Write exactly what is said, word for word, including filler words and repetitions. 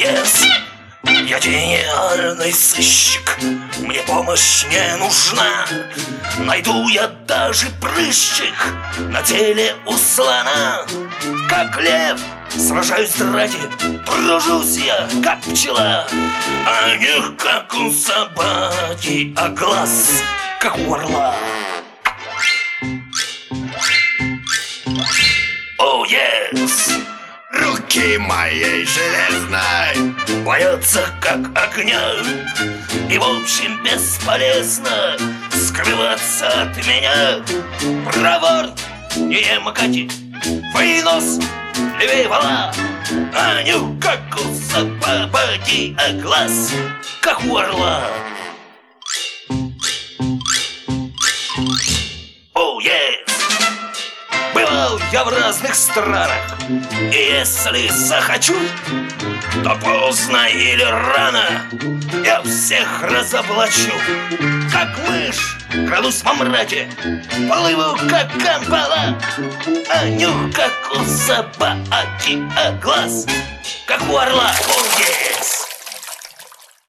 yes. Я гениальный сыщик, мне помощь не нужна. Найду я даже прыщик на теле у слона. Как лев сражаюсь ради, тружусь я, как пчела. А не как у собаки, а глаз, как у орла. Oh yes! Руки моей железной боятся как огня. И в общем бесполезно скрываться от меня. Проворн, не макати, вынос, левей вала. А нюх как у собаки, а глаз как у орла. Oh yes! Бывал я в разных странах, и если захочу, то поздно или рано я всех разоблачу. Как мышь крадусь во мраке, плыву как камбала. А нюх как у собаки, а глаз как у орла. Oh yes!